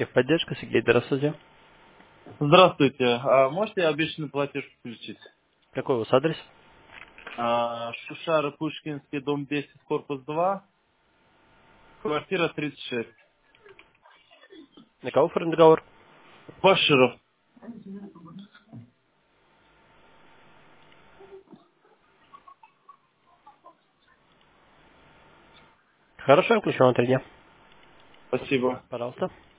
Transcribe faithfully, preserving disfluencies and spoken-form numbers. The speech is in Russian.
Техподдержка, Сергей, здравствуйте. Здравствуйте. А можете обещанный платеж включить? Какой у вас адрес? А, Шушара, Пушкинский, дом десять, корпус два, квартира тридцать шесть. На кого оформлен договор? Баширов. Хорошо, я включу на три дня. Спасибо. Пожалуйста.